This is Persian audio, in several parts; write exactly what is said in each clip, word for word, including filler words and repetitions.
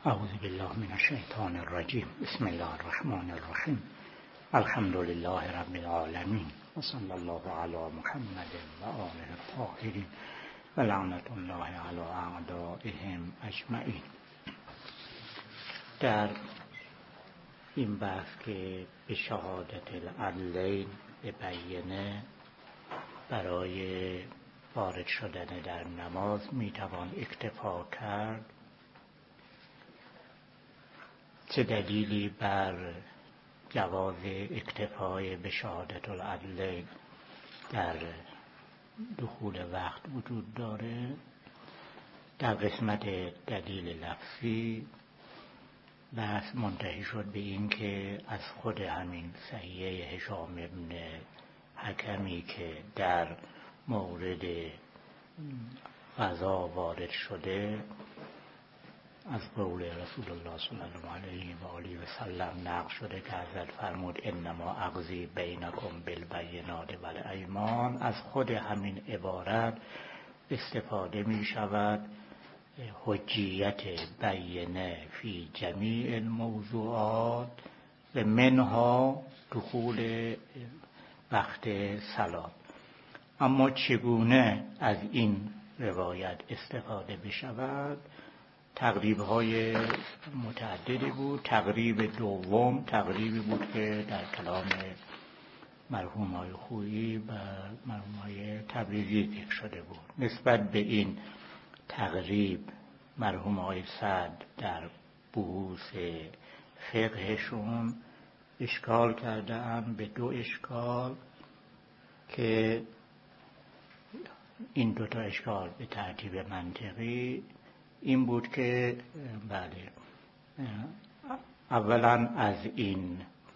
اعوذ بالله من الشیطان الرجیم. بسم الله الرحمن الرحیم. الحمد لله رب العالمین و صلی الله علی محمد و آله الطاهرین و لعنت الله علی اعدائهم اجمعین. در این بحث که به شهادت العدلین به بیینه برای وارد شدن در نماز میتوان اکتفا کرد، چه دلیلی بر جواز اکتفای به شهادت العدلین در دخول وقت وجود داره؟ در قسمت دلیل لفظی بحث منتهی شد به این که از خود همین صحیحه هشام ابن حکمی که در مورد قضا وارد شده از قول رسول الله صلی الله علیه و آله و سلم نقل شده که حضرت فرمود انما اقضی بینکم بالبینات و الایمان. از خود همین عبارت استفاده می شود حجیت بینه فی جمیع الموضوعات و منها دخول وقت صلات. اما چگونه از این روایت استفاده بشود؟ تقریب های متعددی بود. تقریب دوم تقریبی بود که در کلام مرحوم های خویی و مرحوم های تبریزی ذکر شده بود. نسبت به این تقریب مرحوم های سعد در بحوث فقهشون اشکال کردن به دو اشکال که این دوتا اشکال به ترتیب منطقی این بود که بله اولا از این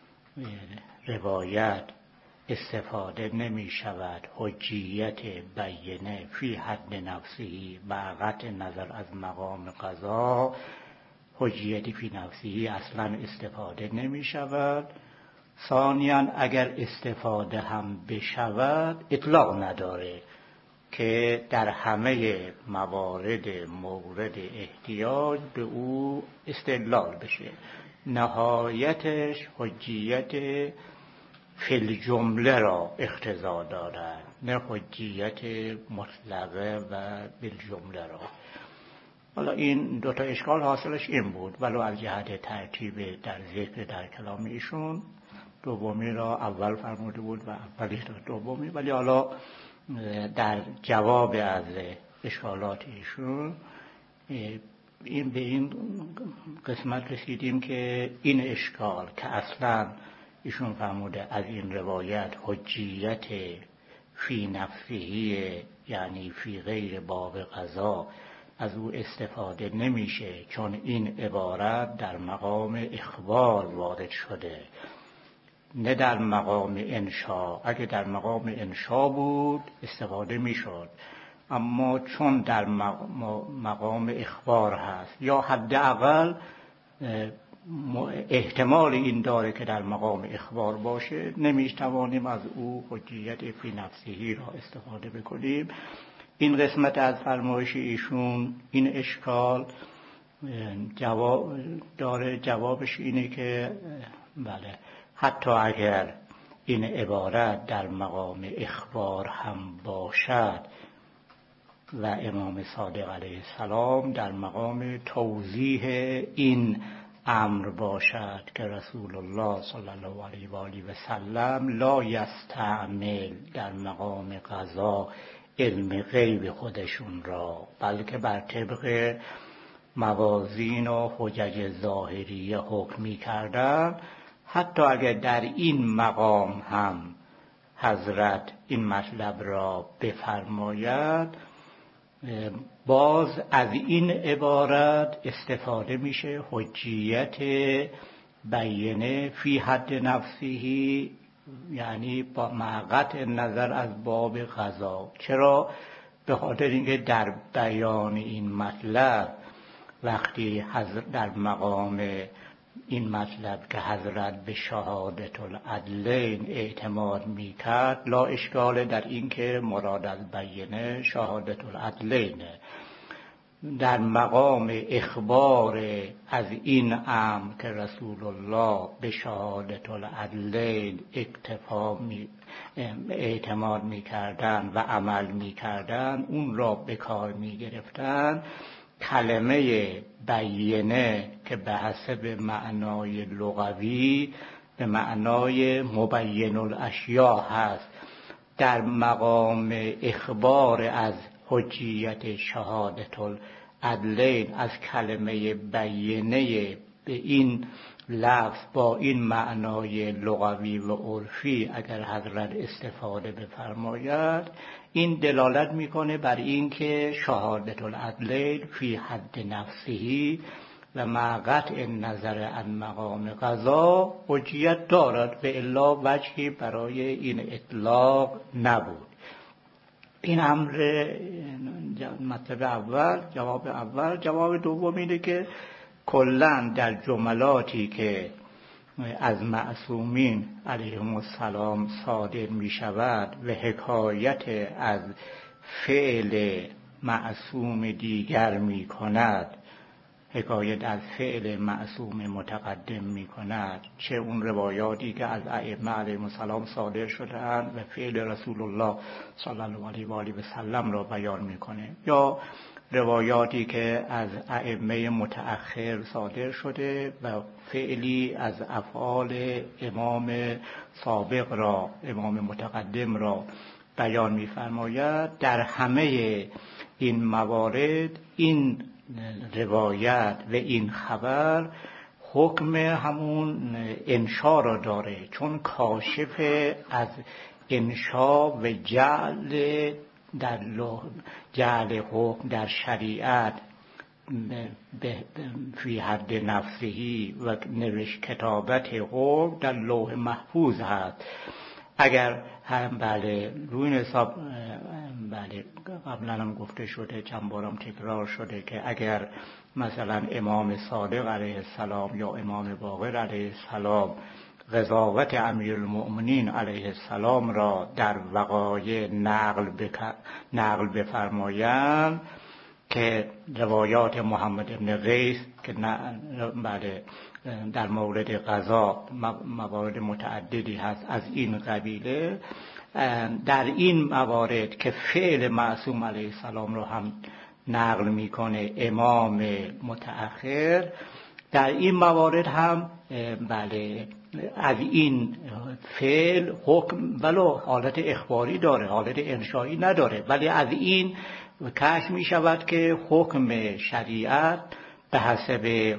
روایت استفاده نمی شود حجیت بیینه فی حد نفسی و قطع نظر از مقام قضا. حجیت فی نفسی اصلا استفاده نمی شود. ثانیاً اگر استفاده هم بشود اطلاق نداره که در همه موارد مورد احتیاج به او استدلال بشه. نهایتش حجیت فی الجمله را اقتضا دارد، نه حجیت مطلقه و بالجمله را. حالا این دوتا اشکال حاصلش این بود، ولو از جهت ترتیب در ذکر در کلام ایشون دومی را اول فرموده بود و اولی را دومی، ولی حالا در جواب از اشکالات ایشون این به این قسمت رسیدیم که این اشکال که اصلا ایشون فرموده از این روایت حجیت فی نفسه یعنی فی غیر باب قضا از او استفاده نمیشه، چون این عبارت در مقام اخبار وارد شده نه در مقام انشا. اگه در مقام انشا بود استفاده میشد، اما چون در مقام اخبار هست یا حداقل احتمال این داره که در مقام اخبار باشه، نمیتوانیم از او حجیت فی نفسه را استفاده بکنیم. این قسمت از فرمایش ایشون این اشکال جواب داره. جوابش اینه که بله حتی اگر این عبارت در مقام اخبار هم باشد و امام صادق علیه السلام در مقام توضیح این امر باشد که رسول الله صلی الله علیه و آله و سلم لا یستعمل در مقام قضا علم غیب خودشون را، بلکه بر طبق موازین و حجج ظاهریه حکم می‌کردند. حتی اگر در این مقام هم حضرت این مطلب را بفرماید، باز از این عبارت استفاده میشه حجیت بیینه فی حد نفسه، یعنی با قطع نظر از باب قضا. چرا؟ به خاطر اینکه در بیان این مطلب وقتی حضرت در مقام این مطلب که حضرت به شهادت العدلین اعتماد میکرد، لا اشکال در این که مراد از بیینه شهادت العدلینه. در مقام اخبار از این امر که رسول الله به شهادت العدلین اکتفا می اعتماد می کردن و عمل می کردن، اون را به کار می گرفتن، کلمه بینه که به حسب معنای لغوی به معنای مبین الاشیاء هست، در مقام اخبار از حجیت شهادت العدلین از کلمه بینه به این لفظ با این معنای لغوی و عرفی اگر حضرت استفاده بفرماید، این دلالت میکنه بر این که شهادت العدلین فی حد نفسه و مع قطع نظر عن مقام قضا حجیت دارد، و الا وجهی برای این اطلاق نبود. این امر مطلب اول، جواب اول. جواب دوم اینه که کلاً در جملاتی که از معصومین علیهم السلام صادر می شود و حکایت از فعل معصوم دیگر می کند، حکایت از فعل معصوم متقدم می کند، چه اون روایاتی که از ائمه علیهم السلام صادر شده‌اند و فعل رسول الله صلی الله علیه و آله و سلم را بیان می کنه، یا روایاتی که از ائمه متأخر صادر شده و فعلی از افعال امام سابق را، امام متقدم را بیان می فرماید. در همه این موارد این روایت و این خبر حکم همون انشا را داره، چون کاشف از انشا و جعل در جعل حکم در شریعت فی حد نفسهی و نوشت کتابت حکم در لوح محفوظ هست. اگر هم بله روی حساب بله قبلا هم گفته شده، چند بارم تکرار شده که اگر مثلا امام صادق علیه السلام یا امام باقر علیه السلام قضاوت امیرالمؤمنین علیه السلام را در وقایع نقل بک... نقل بفرمایند، که روایات محمد ابن قیس که بله در مورد قضا موارد متعددی هست از این قبیله، در این موارد که فعل معصوم علیه السلام رو هم نقل میکنه امام متأخر، در این موارد هم بله از این فعل حکم ولو حالت اخباری داره، حالت انشایی نداره، ولی از این کشف می شود که حکم شریعت به حسب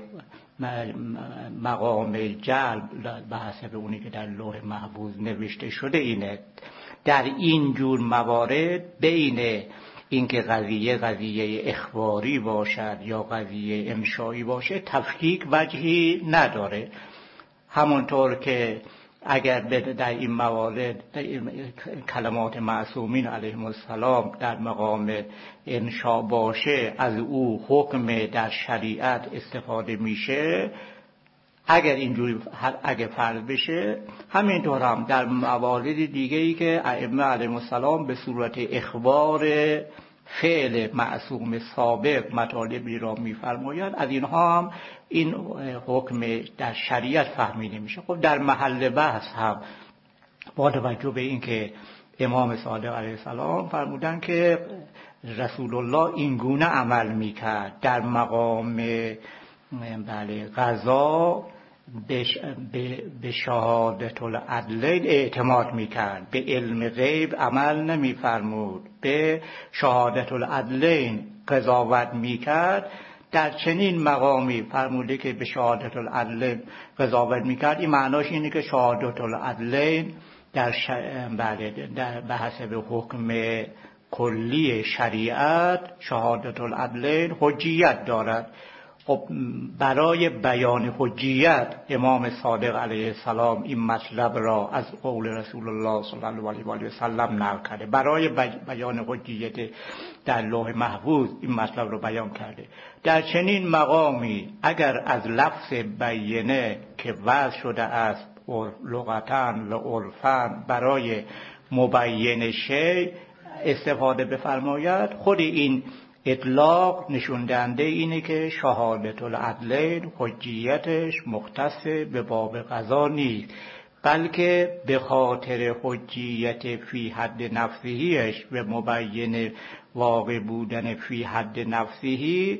مقام جلب، به حسب اونی که در لوح محفوظ نوشته شده اینه. در این جور موارد بین اینکه قضیه قضیه اخباری باشد یا قضیه انشایی باشه تفکیک وجهی نداره. همونطور که اگر در این موارد در این کلمات معصومین علیهم السلام در مقام انشا باشه، از او حکم در شریعت استفاده میشه، اگر اینجوری اگر فرض بشه، همینطور هم در موارد دیگه‌ای که ائمه علیهم السلام به صورت اخبار فعل معصوم سابق مطالبی را می‌فرمایند، از اینها هم این حکم در شریعت فهمیده میشه. خب در محل بحث هم با توجه به اینکه امام صادق علیه السلام فرمودن که رسول الله این گونه عمل میکرد، در مقام بله قضا به شهادت العدلین اعتماد میکرد، به علم غیب عمل نمیفرمود، به شهادت العدلین قضاوت میکرد. در چنین مقامی فرموده که به شهادت العدلین قضاوت میکرد، این معناش اینه که شهادت العدلین در, ش... بله در به حسب حکم کلی شریعت شهادت العدلین حجیت دارد. خب برای بیان حجیت امام صادق علیه السلام این مطلب را از قول رسول الله صلی الله علیه و آله و سلم نقل کرده. برای بیان حجیت در لوح محفوظ این مطلب را بیان کرده. در چنین مقامی اگر از لفظ بینه که وضع شده است لغتاً و عرفاً برای مبین شیء استفاده بفرماید، خود این اطلاق نشون دهنده اینه که شهادت العدلین حجیتش مختص به باب قضا نیست، بلکه به خاطر حجیت فی حد نفسیش و مبین واقع بودن فی حد نفسی،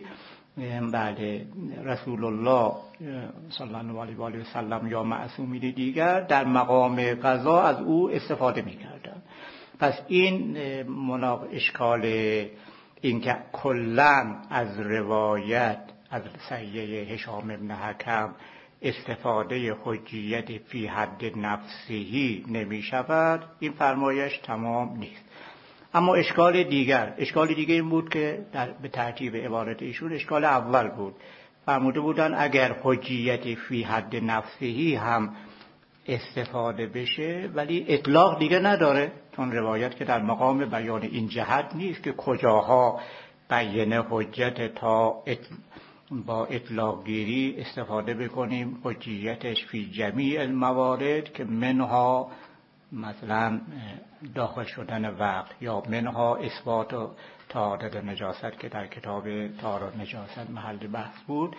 بله رسول الله صلی الله علیه و آله و سلم یا معصومین دیگر در مقام قضا از او استفاده می‌کردند. پس این مناق اشکال این که کلاً از روایت از سیه هشام بن حکم استفاده حجیت فی حد نفسی نمی شود، این فرمایش تمام نیست. اما اشکال دیگر اشکال دیگر این بود که در به ترتیب عبارت ایشون اشکال اول بود، فرموده بودن اگر حجیت فی حد نفسی هم استفاده بشه ولی اطلاق دیگه نداره، چون روایت که در مقام بیان این جهت نیست که کجاها بیانه حجت تا با اطلاق گیری استفاده بکنیم حجیتش فی جمیع الموارد که منها مثلا داخل شدن وقت یا منها اثبات طهارت نجاست که در کتاب طهارت نجاست محل بحث بود.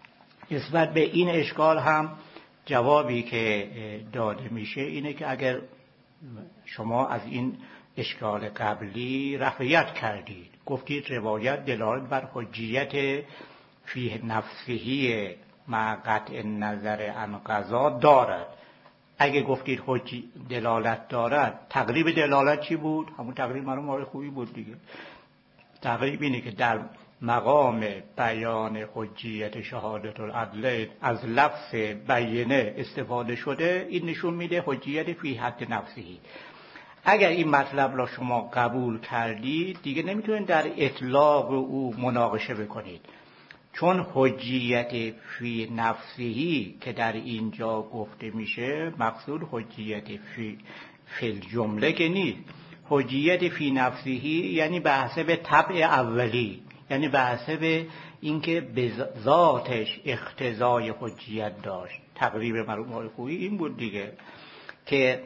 نسبت به این اشکال هم جوابی که داده میشه اینه که اگر شما از این اشکال قبلی رفعیت کردید، گفتید روایت دلالت بر حجیت فی نفسه مع قطع نظر عن قضا دارد، اگه گفتید حجی دلالت دارد، تقریب دلالت چی بود؟ همون تقریب مرا مال خوبی بود دیگه. تقریب اینه که در مقام بیان حجیت شهادت العدل از لفظ بیانه استفاده شده، این نشون میده حجیت فی حد نفسی. اگر این مطلب را شما قبول کردید دیگه نمیتونید در اطلاق او مناقشه بکنید، چون حجیت فی نفسی که در اینجا گفته میشه مقصود حجیت فی فی جمله که نیست. حجیت فی نفسی یعنی به حسب طبع اولی، یعنی به حسب اینکه به ذاتش اقتضای حجیت داشت. تقریب مرحوم خویی این بود دیگه که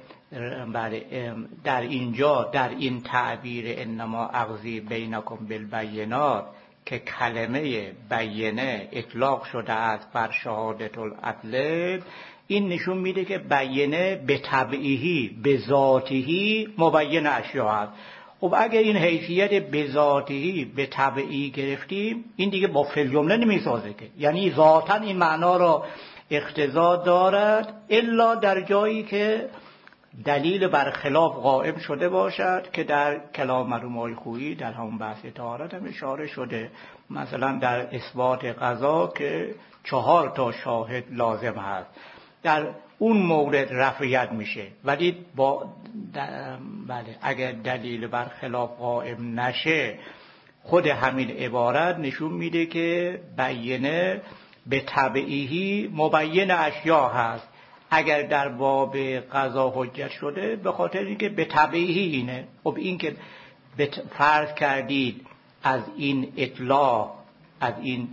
در اینجا در این تعبیر انما اقضی بینکم بالبینات که کلمه بیانه اطلاق شده است بر شهادت العدل، این نشون میده که بیانه به طبعی به ذاتی مبین اشیاء است. خب اگر این حیثیت به ذاتی به طبعی گرفتیم این دیگه با فی الجمله نمیسازه که، یعنی ذاتاً این معنا را اقتضا دارد الا در جایی که دلیل برخلاف قائم شده باشد که در کلام مرحوم خویی در همون بحث طهارت هم اشاره شده، مثلا در اثبات قضا که چهار تا شاهد لازم هست، در اون مورد رفعیت میشه. ولی با بله اگر دلیل برخلاف قائم نشه خود همین عبارت نشون میده که بیانه به طبعی مبین اشیاء هست. اگر در باب قضا حجت شده به خاطر اینکه به طبعی اینه. خب این که فرض کردید از این اطلاق از این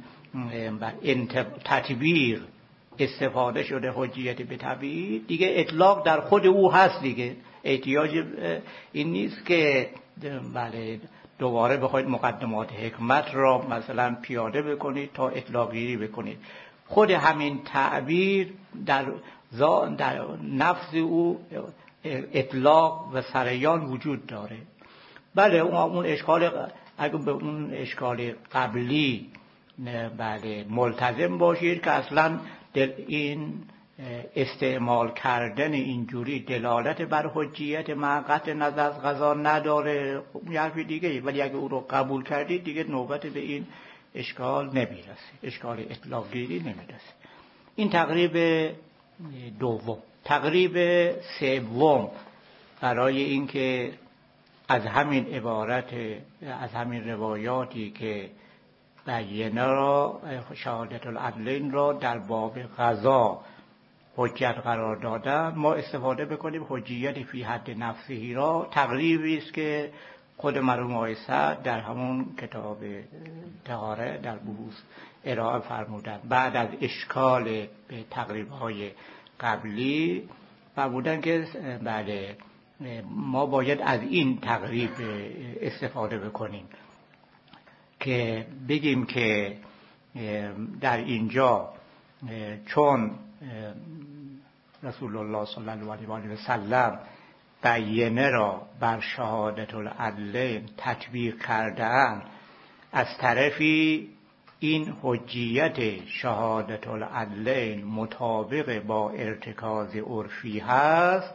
تطبیق استفاده شده حجیت به طبعی، دیگه اطلاق در خود او هست دیگه، احتیاج این نیست که بله دوباره بخواید مقدمات حکمت را مثلا پیاده بکنید تا اطلاق گیری بکنید. خود همین تعبیر در در نفس او اطلاق و سریان وجود داره. بله اون اشکال اگه به اون اشکال قبلی بله ملتزم باشید که اصلا این استعمال کردن اینجوری دلالت بر حجیت مع قطع نظر از قضا نداره، یه حرف دیگه. ولی اگه او رو قبول کردید دیگه نوبت به این اشکال نمیرسه، اشکال اطلاق گیری نمیرسه. این تقریب دوم. تقریب سوم برای اینکه از همین عبارت از همین روایاتی که بیانه را شهادت العدلین را در باب قضا حجت قرار دادن ما استفاده بکنیم حجیت فی حد نفسی را. تقریبی است که خود مرحوم آقای سعد در همون کتاب طهارت در بحوث ارائه فرمودند. بعد از اشکال به تقریب‌های قبلی فرمودند که بله ما باید از این تقریب استفاده بکنیم. که بگیم که در اینجا چون رسول الله صلی الله علیه و سلم بیینه را بر شهادت العدلین تطبیق کرده‌اند، از طرفی این حجیت شهادت العدلین مطابق با ارتکاز عرفی هست.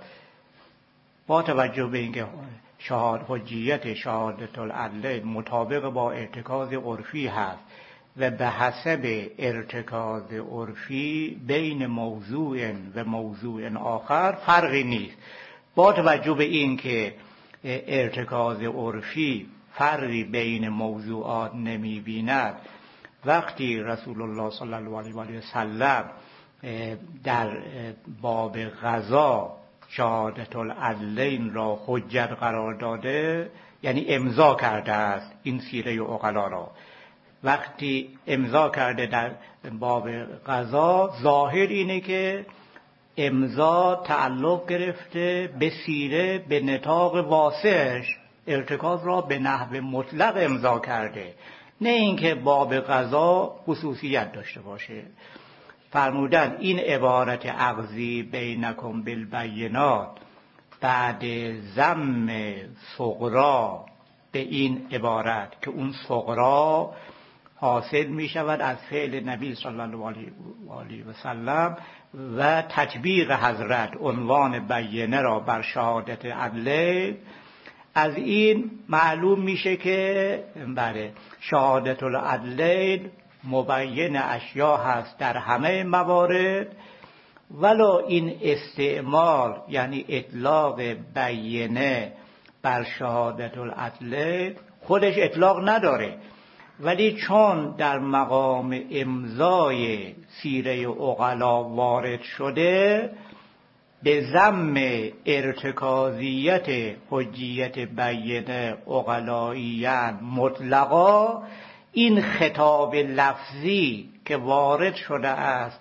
با توجه به اینکه شهادت حجیت شهادت العدلین مطابق با ارتکاز عرفی هست و به حسب ارتکاز عرفی بین موضوع و موضوع آخر فرقی نیست. با توجه به این که ارتکاز عرفی فرقی بین موضوعات نمی بیند، وقتی رسول الله صلی الله علیه و سلم در باب قضا شهادت العدلین را حجت قرار داده، یعنی امضا کرده است این سیره عقلا را، وقتی امضا کرده در باب قضا، ظاهر اینه که امضا تعلق گرفته به سیره به نطاق واسعش، ارتکاز را به نحو مطلق امضا کرده، نه اینکه باب قضا خصوصیت داشته باشه. فرمودن این عبارت عقضی بینکم بالبینات بعد ضم صغرا به این عبارت که اون صغرا حاصل می شود از فعل نبی صلی الله علیه و سلم و تطبیق حضرت عنوان بیینه را بر شهادت عدلین، از این معلوم میشه که بله شهادت العدلین مبین اشیا هست در همه موارد، ولو این استعمال یعنی اطلاق بیینه بر شهادت العدلین خودش اطلاق نداره، ولی چون در مقام امضای سیره عقلا وارد شده، به ضم ارتکازیت حجیت بیینه عقلاییان مطلقا، این خطاب لفظی که وارد شده است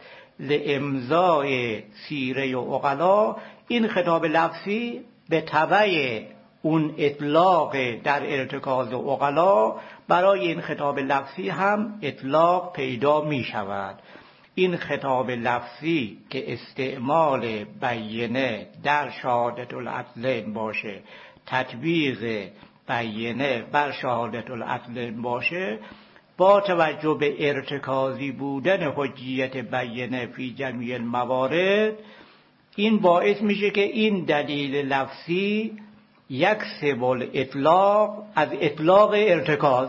لامضای سیره عقلا، این خطاب لفظی به تبع اون اطلاق در ارتکاز عقلا برای این خطاب لفظی هم اطلاق پیدا می شود. این خطاب لفظی که استعمال بیینه در شهادت العدلین باشه، تطبیق بیینه بر شهادت العدلین باشه، با توجه به ارتکازی بودن حجیت بیینه فی جمیع الموارد، این باعث میشه که این دلیل لفظی یکسب الاطلاق از اطلاق ارتکاز،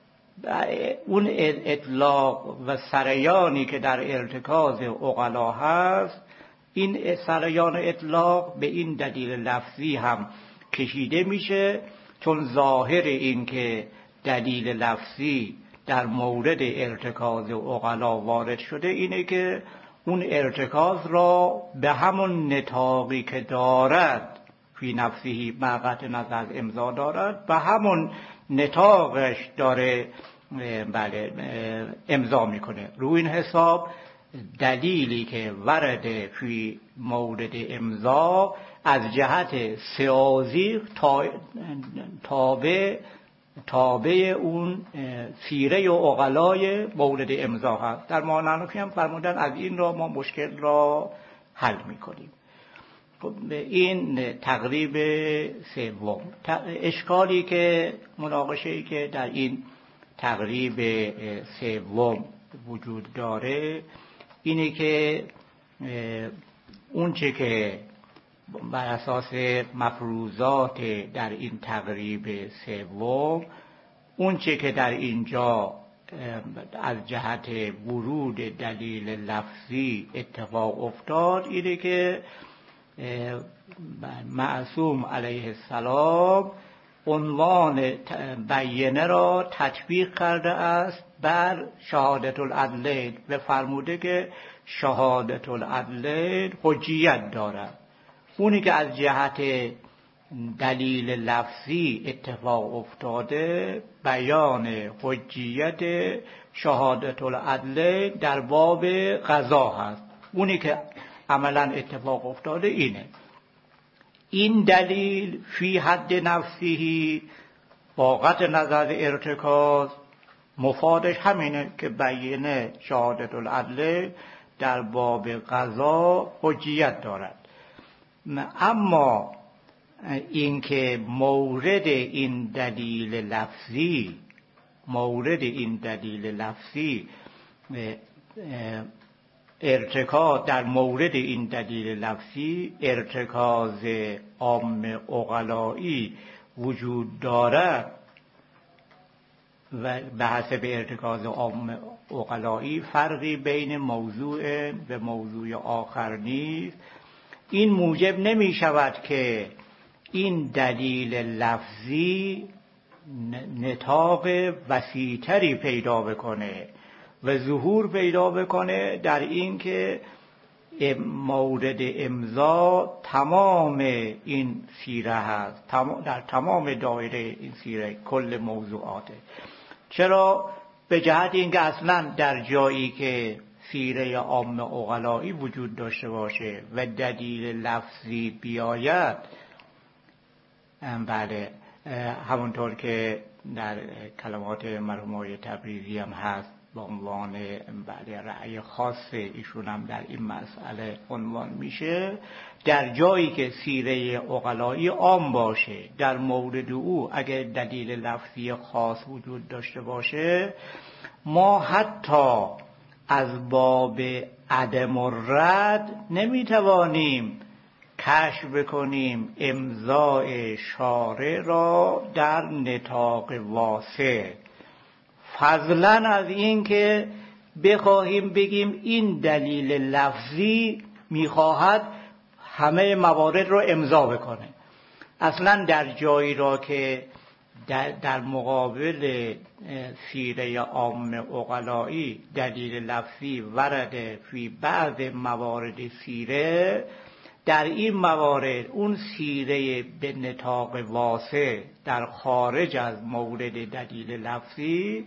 اون اطلاق و سریانی که در ارتکاز عقلا هست، این سریان اطلاق به این دلیل لفظی هم کشیده میشه، چون ظاهر این که دلیل لفظی در مورد ارتکاز عقلا وارد شده اینه که اون ارتکاز را به همون نطاقی که دارد فی نفسهی مقت نظر از امضا دارد، به همون نطاقش داره بله امضا میکنه. روی این حساب دلیلی که ورد فی مورد امضا از جهت سیازی تابع تابع اون سیره و عقلای مورد امضا هست. در معنی هم فرمودن از این را ما مشکل را حل میکنیم. این تقریب سوم. اشکالی که مناقشه‌ای که در این تقریب سوم وجود داره اینه که اون چه که بر اساس مفروضات در این تقریب سوم، اون چه که در اینجا از جهت ورود دلیل لفظی اتفاق افتاد اینه که معصوم علیه السلام عنوان بیینه را تطبیق کرده است بر شهادت العدلین و فرموده که شهادت العدلین حجیت دارد. اونی که از جهت دلیل لفظی اتفاق افتاده بیان حجیت شهادت العدلین در باب قضا هست. اونی که عملا اتفاق افتاده اینه. این دلیل فی حد نفسه با قطع نظر ارتکاز مفادش همینه که بیانه شهادت العدل در باب قضا حجیت دارد. اما اینکه مورد این دلیل لفظی مورد این دلیل لفظی ارتکاز در مورد این دلیل لفظی ارتکاز عام عقلایی وجود دارد و به حسب ارتکاز عام عقلایی فرقی بین موضوع و موضوع آخر نیست. این موجب نمی شود که این دلیل لفظی نطاق وسیع‌تری پیدا بکنه و ظهور پیدا بکنه در این که مورد امضا تمام این سیره هست، در تمام دایره این سیره کل موضوعاته. چرا؟ به جهت اینکه اصلا در جایی که سیره عام عقلایی وجود داشته باشه و دلیل لفظی بیاید، بله همونطور که در کلمات مرحوم آقای تبریزی هم هست با عنوان بله رأی خاص ایشون هم در این مسئله عنوان میشه، در جایی که سیره عقلایی عام باشه در مورد او اگر دلیل لفظی خاص وجود داشته باشه، ما حتی از باب عدم الرد نمیتوانیم کشف بکنیم امضای شارع را در نطاق واسع، فضلا از این که بخواهیم بگیم این دلیل لفظی میخواهد همه موارد را امضا بکنه. اصلا در جایی را که در, در مقابل سیره عام عقلایی دلیل لفظی ورد فی بعض موارد سیره، در این موارد اون سیره به نطاق واسع در خارج از مورد دلیل لفظی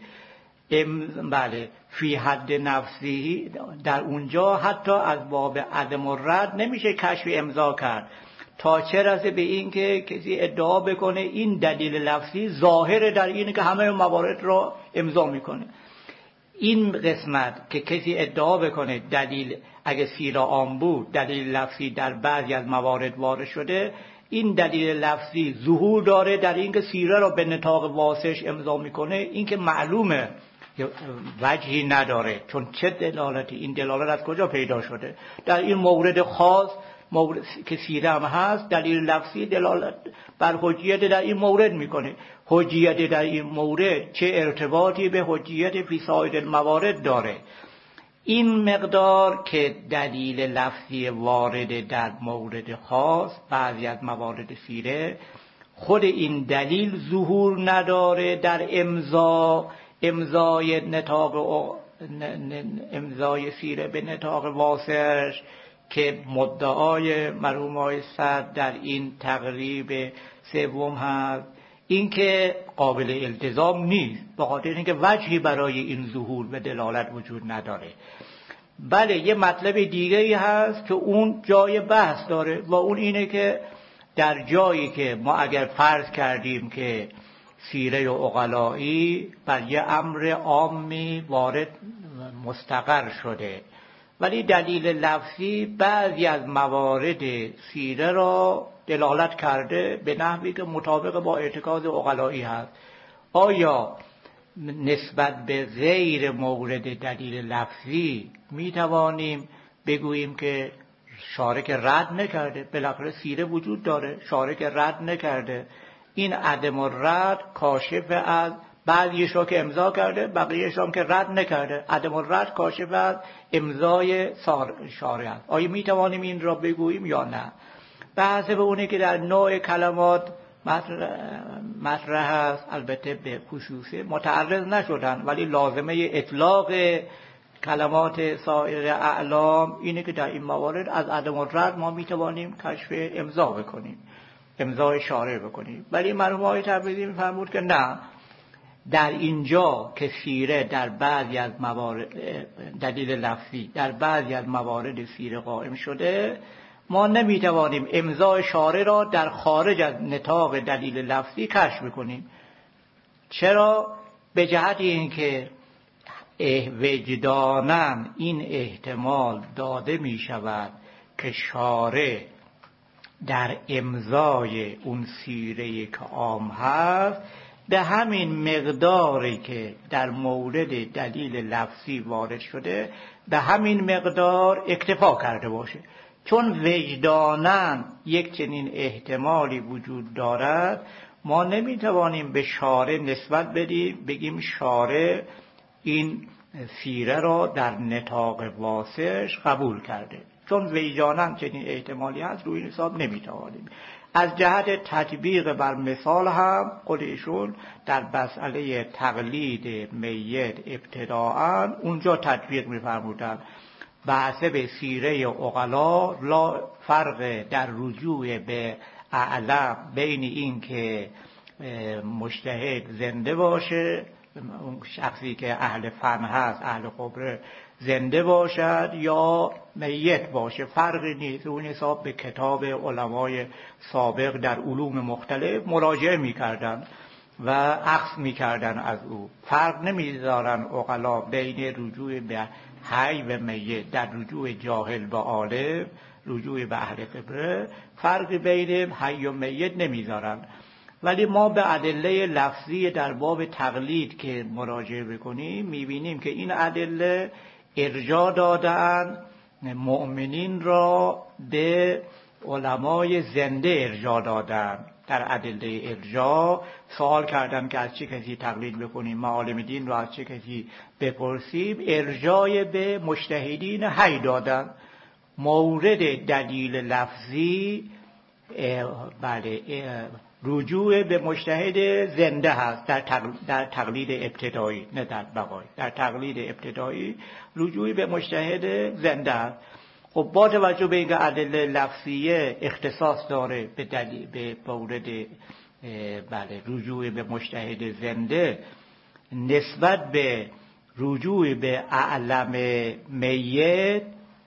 بله فی حد نفسی، در اونجا حتی از باب عدم الرد نمیشه کشف امضا کرد، تا چه رسه به این که کسی ادعا بکنه این دلیل لفظی ظاهر در اینه که همه موارد را امضا میکنه. این قسمت که کسی ادعا بکنه دلیل اگه سیره عام بود دلیل لفظی در بعضی از موارد وارد شده، این دلیل لفظی ظهور داره در این که سیره را به نطاق واسعش امضا میکنه، این که معلومه وجهی نداره، چون چه دلالتی، این دلالت از کجا پیدا شده؟ در این مورد خاص مورد که سیره هم هست دلیل لفظی دلالت بر حجیت در این مورد میکنه. حجیت در این مورد چه ارتباطی به حجیت فی سایر الموارد داره؟ این مقدار که دلیل لفظی وارد در مورد خاص بعضی از موارد سیره، خود این دلیل ظهور نداره در امضا امضای نطاق امضای سیره به نطاق واسعش، که مدعای مرحوم آقای صدر در این تقریب سوم هست، این که قابل التزام نیست، به خاطر اینکه وجهی برای این ظهور و دلالت وجود نداره. بله یه مطلب دیگری هست که اون جای بحث داره و اون اینه که در جایی که ما اگر فرض کردیم که سیره عقلایی بر یه امر عامی وارد مستقر شده، ولی دلیل لفظی بعضی از موارد سیره را دلالت کرده به نحوی که مطابق با ارتکاز عقلایی هست، آیا نسبت به غیر مورد دلیل لفظی می توانیم بگوییم که شارع رد نکرده؟ بالاخره سیره وجود داره، شارع رد نکرده، این عدم الرد کاشف از بعضیش را که امضا کرده بقیه‌اش هم که رد نکرده، عدم الرد کاشف از امضای شارع است. آیا می توانیم این را بگوییم یا نه؟ به حسب اونه که در نوع کلمات مطرح است، البته به خصوصه متعرض نشدن، ولی لازمه اطلاق کلمات سایر اعلام اینه که در این موارد از عدم الرد ما می توانیم کشف امضا بکنیم، امضای شارع بکنیم. ولی مرحوم آقای تبریزی می‌فرمود که نه، در اینجا که سیره در بعضی از موارد دلیل لفظی در بعضی از موارد سیره قائم شده، ما نمیتوانیم امضای شارع را در خارج از نطاق دلیل لفظی کشف کنیم. چرا؟ به جهت اینکه وجداناً این احتمال داده می شود که شارع در امضای اون سیره که عام هست به همین مقداری که در مورد دلیل لفظی وارد شده به همین مقدار اکتفا کرده باشه. چون وجداناً یک چنین احتمالی وجود دارد، ما نمیتوانیم به شارع نسبت بدیم بگیم شارع این سیره را در نطاق واسعش قبول کرده، چون وجداناً چنین احتمالی هست، روی این حساب نمیتوانیم. از جهت تطبیق بر مثال هم خودشون در مسئله تقلید میت ابتداءً اونجا تطبیق می‌فرمودند بحث به سیره عقلا لا فرق در رجوع به اعلم بین این که مجتهد زنده باشه، اون شخصی که اهل فن هست، اهل خبره زنده باشد یا میت باشه، فرقی نیست. اون حساب به کتاب علمای سابق در علوم مختلف مراجعه میکردن و اخذ میکردن از او. فرق نمیذارن عقلا بین رجوع به حی و میت، در رجوع جاهل به عالم، رجوع به اهل خبره، فرق بین حی و میت نمیذارن. ولی ما به ادله لفظی در باب تقلید که مراجعه بکنیم میبینیم که این ادله ارجاع دادن مؤمنین را به علمای زنده ارجاع دادن. در ادله ارجاع سوال کردن که از چه کسی تقلید بکنیم، معالم دین را از چه کسی بپرسیم، ارجاع به مجتهدین حی دادن. مورد دلیل لفظی بله رجوع به مجتهد زنده هست در در تقلید ابتدایی، نه در بقایی. در تقلید ابتدایی رجوع به مجتهد زنده هست. خب با توجه به اینکه ادله لفظیه اختصاص داره به دلیل به مورد بله رجوع به مجتهد زنده، نسبت به رجوع به اعلم میت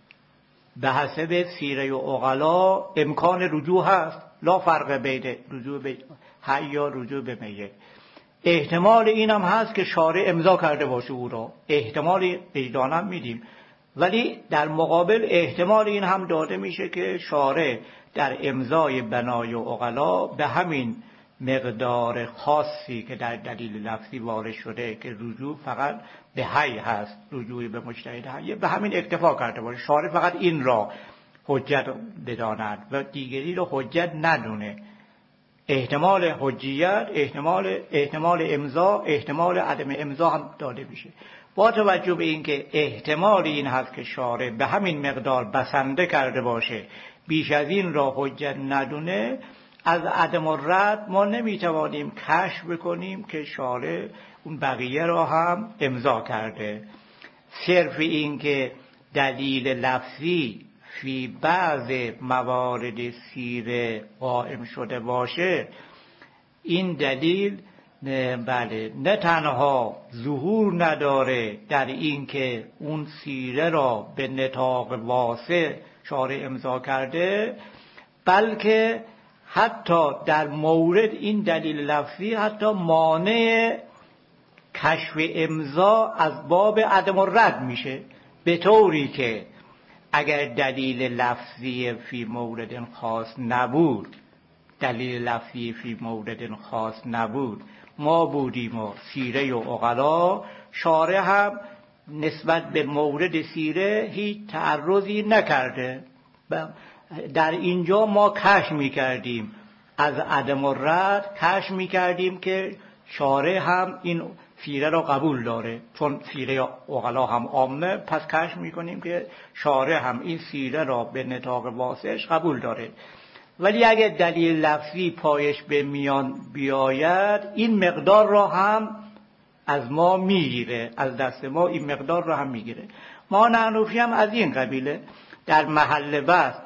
به حسب سیره و عقلا امکان رجوع هست، لا فرق بین رجوع به حی یا رجوع به میت. احتمال این هم هست که شارع امضا کرده باشه او را، احتمال وجداناً میدیم، ولی در مقابل احتمال این هم داده میشه که شارع در امضای بنای و عقلا به همین مقدار خاصی که در دلیل لفظی وارد شده که رجوع فقط به حی هست، رجوع به مجتهد حی، به همین اکتفا کرده باشه. شارع فقط این را حجت بداند و دیگری را حجت ندونه. احتمال حجیت، احتمال احتمال امضا، احتمال عدم امضا هم داده میشه. با توجه به اینکه احتمال این هست که شارع به همین مقدار بسنده کرده باشه، بیش از این را حجت ندونه، از عدم الرد ما نمیتوانیم کشف بکنیم که شارع اون بقیه را هم امضا کرده. صرف این که دلیل لفظی فی بعض موارد سیره قائم شده باشه، این دلیل بله نه تنها ظهور نداره در این که اون سیره را به نطاق واسع شارع امضا کرده، بلکه حتی در مورد این دلیل لفظی حتی مانع کشف امضا از باب عدم الرد میشه، به طوری که اگر دلیل لفظی فی مورد خاص نبود، دلیل لفظی فی مورد خاص نبود، ما بودیم و سیره و عقلا، شارع هم نسبت به مورد سیره هیچ تعرضی نکرده. در اینجا ما کشف میکردیم از عدم الرد، کشف میکردیم که شارع هم این سیره را قبول داره، چون سیره عقلا هم عامه، پس کشف میکنیم که شارع هم این سیره را به نطاق واسعش قبول داره. ولی اگه دلیل لفظی پایش به میان بیاید، این مقدار را هم از ما میگیره، از دست ما این مقدار را هم میگیره. ما نحنفی هم از این قبیله. در محل بحث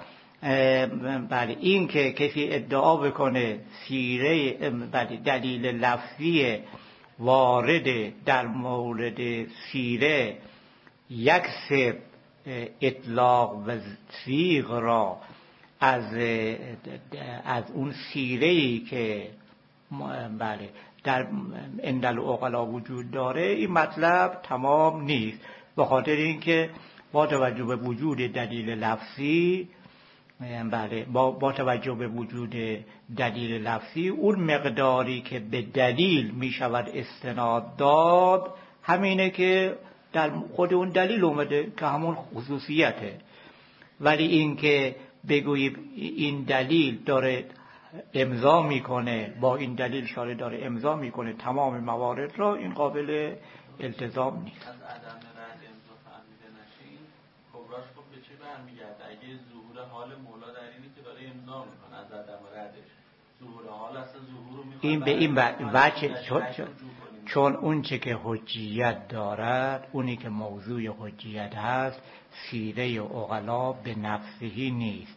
بله این که کسی ادعا بکنه سیره بله دلیل لفظی وارد در مورد سیره یک سر اطلاق و صیغ را از از اون سیره‌ای که بله در اندل عقلا وجود داره، این مطلب تمام نیست، به خاطر اینکه با توجه به وجود دلیل لفظی بله با, با توجه به وجود دلیل لفظی اون مقداری که به دلیل می شود استناد داد همینه که در خود اون دلیل اومده که همون خصوصیته. ولی این که بگوییم این دلیل داره امضا میکنه، با این دلیل شارع داره امضا میکنه تمام موارد را، این قابل التزام نیست. از عدم رد امضا فهمیده نشین کبراش خب به چه برمیگرده؟ اگه ظهور حال مولا در اینی که داره امضا میکنه از عدم ردش، ظهور حال اصلا ظهور رو میکنه این به این وجه چون, چون اون چه که حجیت دارد، اونی که موضوع حجیت هست سیره عقلا به نفسهی نیست،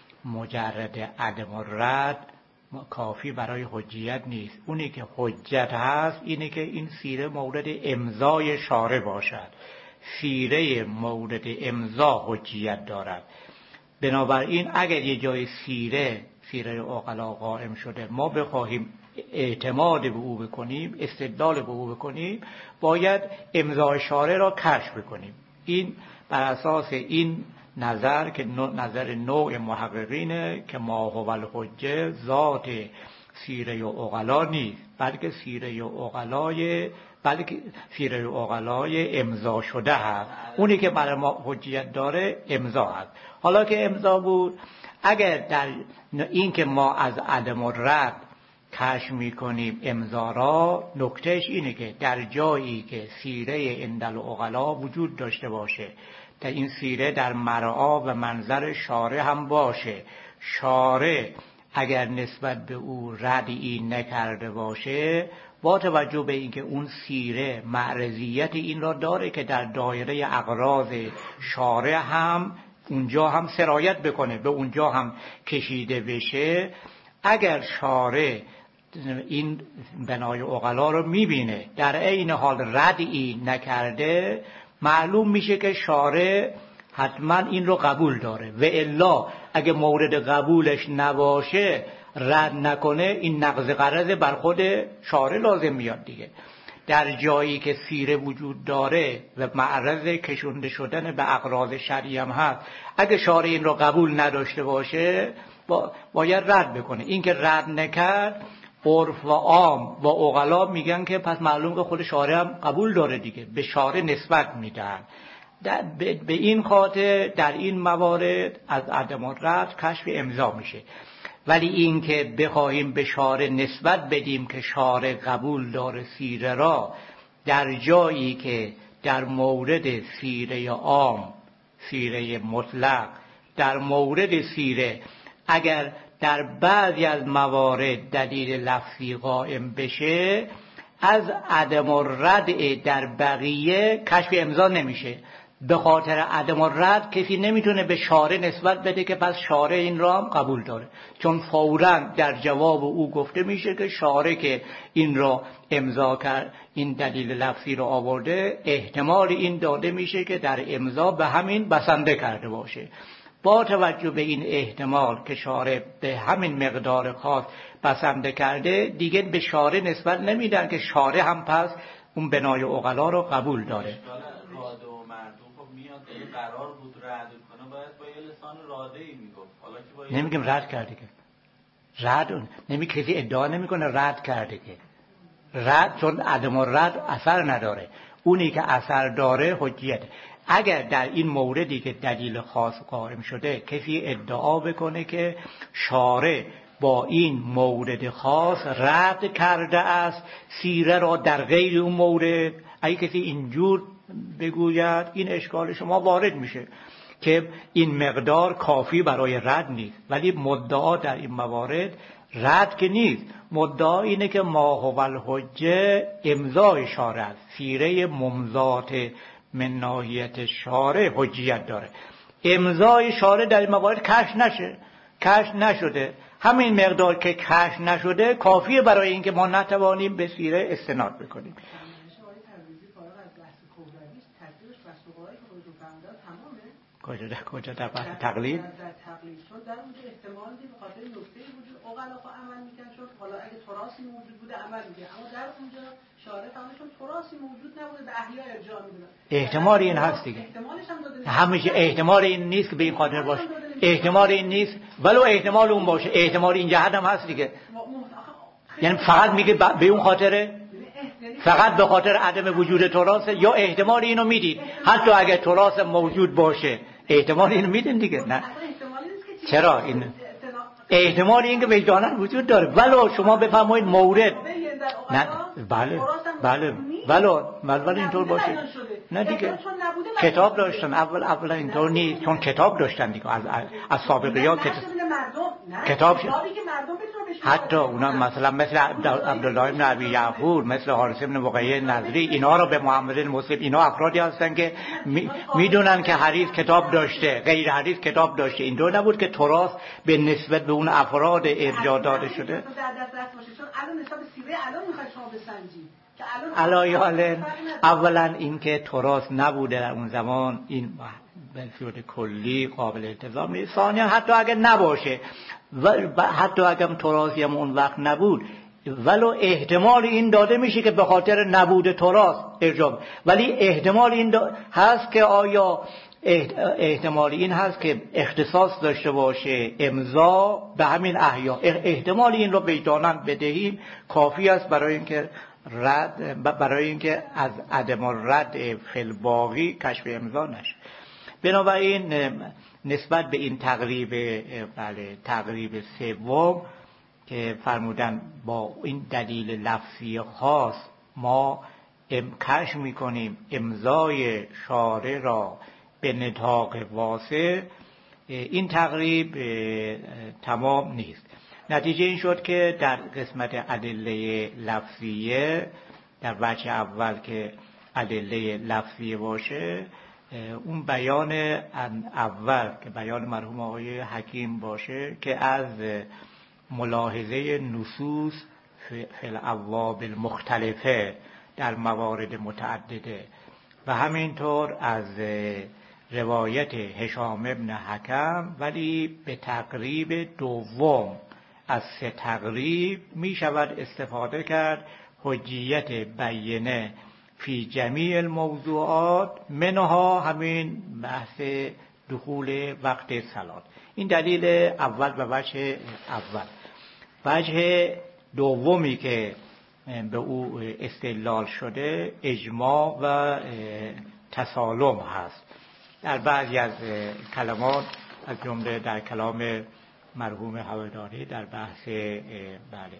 مجرد عدم الرد کافی برای حجیت نیست. اونی که حجت هست اینه که این سیره مورد امضای شارع باشد، سیره مورد امضا حجیت دارد. بنابراین اگر یه جای سیره سیره عقلا قائم شده ما بخواهیم اعتماد به او بکنیم، استدلال به او بکنیم، باید امضای شارع را کشف بکنیم. این بر اساس این نظر که نظر نوع محققینه که ما هو الحجه ذات سیره عقلا نیست، بلکه سیره عقلای بلکه سیره عقلای امضا شده هست. اونی که برای ما حجیت داره امضا هست. حالا که امضا بود، اگر در این که ما از عدم الرد کشف میکنیم امضا را، نکتهش اینه که در جایی که سیره اندل عقلا وجود داشته باشه، در این سیره در مرعا و منظر شارع هم باشه، شارع اگر نسبت به او ردی نکرده باشه، با توجه به اینکه اون سیره معرضیت این را داره که در دایره اغراض شارع هم اونجا هم سرایت بکنه، به اونجا هم کشیده بشه، اگر شارع این بنای عقلا رو میبینه در عین حال ردی نکرده، معلوم میشه که شارع حتما این رو قبول داره، و الا اگه مورد قبولش نباشه رد نکنه، این نقض غرض بر خود شارع لازم میاد دیگه. در جایی که سیره وجود داره و معرض کشونده شدن به اغراض شرعی هم هست، اگه شارع این رو قبول نداشته باشه با باید رد بکنه. این که رد نکرد، عرف و عام و عقلا میگن که پس معلوم که خود شارع هم قبول داره دیگه، به شارع نسبت میدن. به این خاطر در این موارد از عدم الرد کشف امضا میشه. ولی این که بخواهیم به شارع نسبت بدیم که شارع قبول داره سیره را، در جایی که در مورد سیره عام، سیره مطلق، در مورد سیره اگر در بعضی از موارد دلیل لفظی قائم بشه، از عدم الرد در بقیه کشف امضا نمیشه. به خاطر عدم الرد کسی نمیتونه به شارع نسبت بده که پس شارع این را هم قبول داره، چون فوراً در جواب او گفته میشه که شارع که این را امضا کرد، این دلیل لفظی را آورده، احتمال این داده میشه که در امضا به همین بسنده کرده باشه. با توجه به این احتمال که شارع به همین مقدار خاص بسنده کرده، دیگه به شارع نسبت نمیدن که شارع هم پس اون بنای عقلا رو قبول داره. راده و مردم خب میاد اگه قرار بود رد کنه باید با یه لسان راده ای میگفت. حالا که باید نمیگم رد کرده که رد نمی کسی ادعا نمیکنه رد کرده که رد، چون عدم الرد اثر نداره، اونی که اثر داره حجیت. اگر در این موردی که دلیل خاص قائم شده کسی ادعا بکنه که شارع با این مورد خاص رد کرده است رسیره را در غیر اون مورد، اگه کسی اینجور بگوید این اشکال شما وارد میشه که این مقدار کافی برای رد نیست. ولی مدعا در این موارد رد که نیست، مدعا اینه که ما هو الحجه امضای شارع است، سیره ممضات من ناحیت شارع حجیت داره. امضای شارع در این موارد کشف نشه، کشف نشده، همین مقدار که کشف نشده کافیه برای اینکه ما نتوانیم به سیره استناد بکنیم. کجا در کجا در بحث تقلید در تقلید چون در اونجا احتمال دید به خاطر نکته وجود عقلا خب عمل میکنن چون حالا اگه تراثی موجود بوده عمل میکنه اما در اونجا شارع فهمشون تراثی موجود نبوده به احیا ارجاع میدن احتمال این هست دیگه احتمالش هم داده همیشه احتمال این نیست که به این خاطر باشه احتمال این نیست ولو احتمال اون باشه احتمال این جهت هم هست دیگه یعنی فقط میگه به اون خاطره فقط به خاطر عدم وجود تراث یا احتمال اینو میدید حتی اگه تراث موجود باشه احتمال اینو میدین دیگه نه چرا این احتمال این که وجداناً وجود داره ولو شما بفرمایید مورد نه بله بله ولو ولو اینطور باشه نه دیگه کتاب داشتن اول اول اینطور نیست چون کتاب داشتن دیگه از از سابقیات کتاب حتی اونا مثلا مثل عبدالله ابن ابی یعقوب مثل حارث ابن وقیع نظری اینا رو به محمد مسلم اینا افرادی هستن که میدونن که حدیث کتاب داشته غیر حدیث کتاب داشته این دو نبود که تراث به نسبت به اون افراد ارجاع داده شده الان اولا اینکه تراث نبوده در اون زمان این به صورت کلی قابل التزام نیست ثانیا حتی اگر نباشه و حتی اگر تراثی هم اون وقت نبود ولو احتمال این داده میشه که به خاطر نبود تراث ارجاع ولی احتمال این هست که آیا احتمال این هست که اختصاص داشته باشه امضا به همین احیا احتمال این رو وجداناً بدهیم کافی است برای اینکه رد برای اینکه از عدم رد فی باقی کشف امضا نشه. بنابراین نسبت به این تقریب بله تقریب سوم که فرمودن با این دلیل لفظی خاص ما کشف میکنیم امضای شارع را به نطاق واسع این تقریب تمام نیست. نتیجه این شد که در قسمت ادله لفظیه در وجه اول که ادله لفظیه باشه اون بیان اول که بیان مرحوم آقای حکیم باشه که از ملاحظه نصوص فی الابواب المختلفه در موارد متعدده و همینطور از روایت هشام ابن حکم ولی به تقریب دوم از سه تقریب می شود استفاده کرد حجیت بیینه فی جمیع الموضوعات منها همین بحث دخول وقت صلات. این دلیل اول و وجه اول. وجه دومی که به او استدلال شده اجماع و تسالم هست. در بعضی از کلمات از جمله در کلام مرحوم هواداری در بحث بله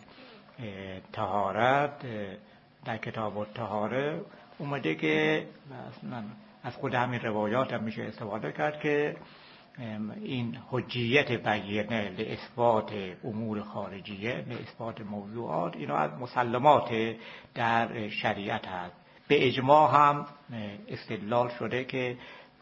طهارت در کتاب الطهاره اومده که مثلا از خود همین روایات هم میشه استفاده کرد که این حجیت بیانه لاثبات امور خارجیه لاثبات موضوعات اینا از مسلمات در شریعت هست. به اجماع هم استدلال شده که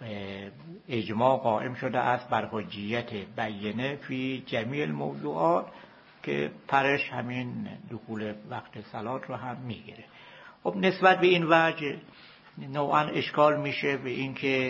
اجماع قائم شده است بر حجیت بیانه فی جمیع الموضوعات که پرش همین دخول وقت صلات رو هم میگیره. خب نسبت به این وجه نوعا اشکال میشه به این که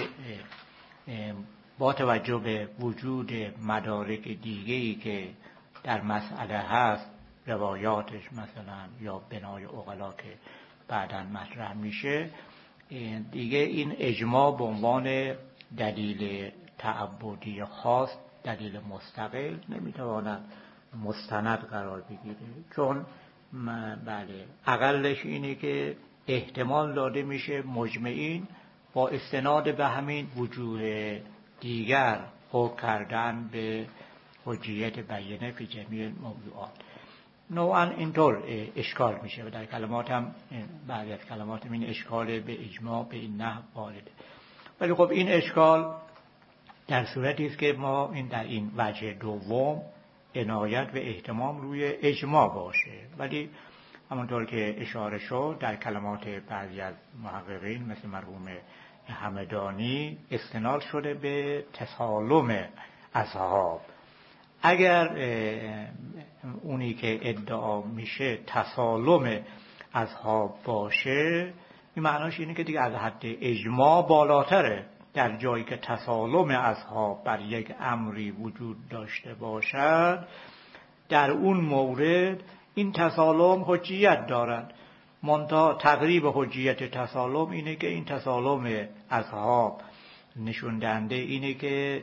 با توجه به وجود مدارک دیگه‌ای که در مسئله هست روایاتش مثلا یا بنای عقلا که بعداً مطرح میشه دیگه این اجماع به عنوان دلیل تعبدی خاص دلیل مستقل نمیتواند مستند قرار بگیره چون بله اقلش اینه که احتمال داده میشه مجمعین با استناد به همین وجوه دیگر حکم کردن به حجیت بیانه فی جمیع موضوعات. نوعا اینطور اشکال میشه و در کلمات هم بعضی از کلمات این اشکال به اجماع به این نحو وارده. ولی خب این اشکال در صورتی است که ما این در این وجه دوم عنایت و اهتمام روی اجماع باشه ولی همونطور که اشاره شد در کلمات بعضی از محققین مثل مرحوم همدانی استناد شده به تسالم اصحاب. اگر اونی که ادعا میشه تسالم اصحاب باشه این معناش اینه که دیگه از حد اجماع بالاتره در جایی که تسالم اصحاب بر یک امری وجود داشته باشد، در اون مورد این تسالم حجیت دارد. منتها تقریب حجیت تسالم اینه که این تسالم اصحاب نشون دهنده اینه که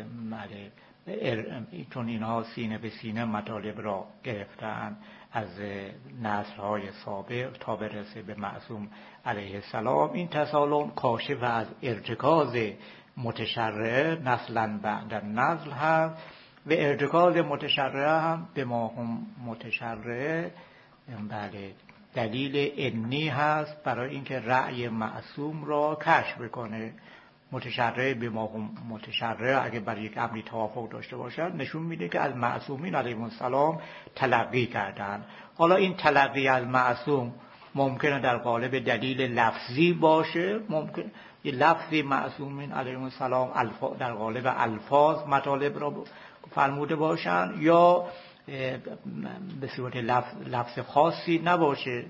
چون اینها سینه به سینه مطالب را گرفتن از نسل‌های سابق تا برسه به معصوم علیه السلام، این تسالم کاشف از ارتکاز متشرع نسلا بعد نسل هست و ارتکاز متشرع هم به ما هم متشرع بله دلیل انی هست برای اینکه رأی معصوم را کشف بکنه. متشرع به ما هم متشرع اگه برای یک امری توافق داشته باشد نشون میده که از معصومین علیهم السلام تلقی کردن. حالا این تلقی از معصوم ممکنه در قالب دلیل لفظی باشه، ممکن یه لفظی معصومین علیهم السلام در قالب الفاظ مطالب را فرموده باشن، یا به صورت لفظ, لفظ خاصی نباشه،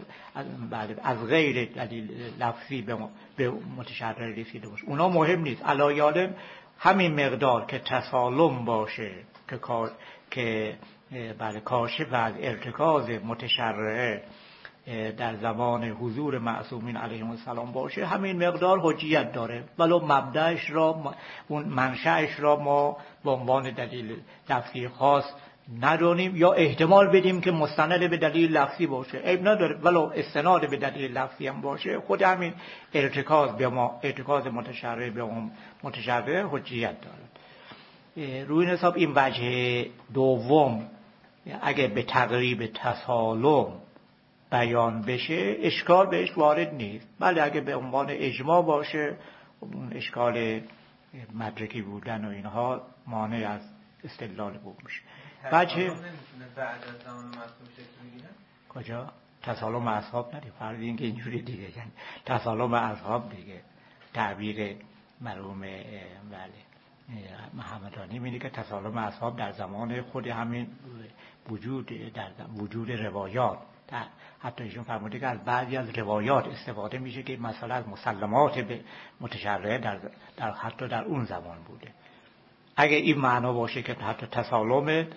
از غیر دلیل لفظی به متشرع رسیده باشه. اونا مهم نیست. علایالم همین مقدار که تسالم باشه که که بله کاشف از ارتکاز متشرع در زمان حضور معصومین علیهم السلام باشه، همین مقدار حجیت داره، ولو مبدأش را اون منشأش را ما به عنوان دلیل لفظی خاص ندونیم یا احتمال بدیم که مستند به دلیل لفظی باشه، عیب نداره، ولو استناد به دلیل لفظی هم باشه، خود همین ارتکاز به ما ارتکاز متشرع به اون متشرع حجیت داره. روی حساب این وجه دوم اگه به تقریب تسالم بیان بشه اشکال بهش وارد نیست، بله اگه به عنوان اجماع باشه اون اشکال مدرکی بودن و اینها مانع از استدلال بود میشه. بچه نمیتونه بعد از زمان معصوم شکل بگیره؟ کجا؟ تسالم اصحاب ندید، فرض این که اینجوری دیگه، یعنی تسالم اصحاب دیگه تعبیر مرحوم بله محمدانی میگه که تسالم اصحاب در زمان خود همین وجود در وجود روایات، حتی ایشون فرموده که از بعضی از روایات استفاده میشه که مثلا از مسلمات به متشرع در, در حتی در اون زمان بوده. اگه این معنا باشه که حتی تسالم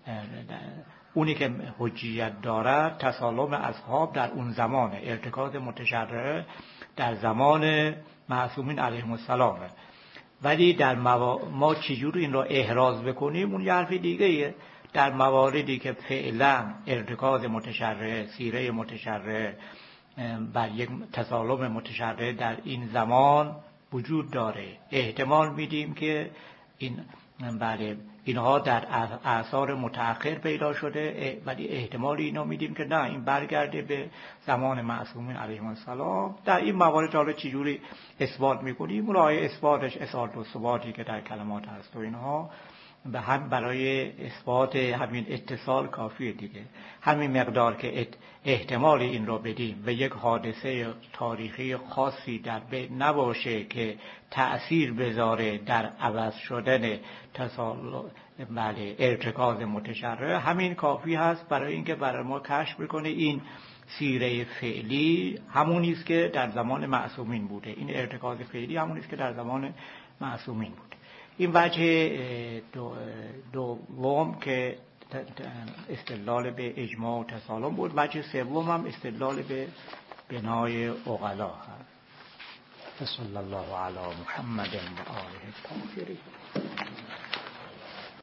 اونی که حجیت دارد تسالم اصحاب در اون زمان، ارتکاز متشرع در زمان معصومین علیهم السلام، ولی در موا... ما چجور این را احراز بکنیم اون یه حرف دیگه ایه. در مواردی که فعلا ارتکاز متشرع، سیره متشرع بر یک تسالم متشرع در این زمان وجود داره، احتمال میدیم که این بله اینها در آثار متأخر پیدا شده، ولی احتمال اینو میدیم که نه این برگرده به زمان معصومین علیهم السلام. در این موارد حالا چجوری اثبات میکنیم؟ اونهای اثباتش اثبات و ثباتی که در کلمات هست و اینها به هم برای اثبات همین اتصال کافیه دیگه. همین مقدار که احتمال این رو بدیم و یک حادثه تاریخی خاصی در بین نباشه که تأثیر بذاره در عوض شدن تسالم بله ارتکاز متشرع، همین کافی هست برای اینکه برای ما کشف بکنه این سیره فعلی همونی است که در زمان معصومین بوده، این ارتکاز فعلی همونی است که در زمان معصومین بوده. این وجه دوم دو که استدلال به اجماع و تسالم بود. وجه سوم هم استدلال به بنای عقلا هست. صلی الله علی محمد و آله الطاهرین.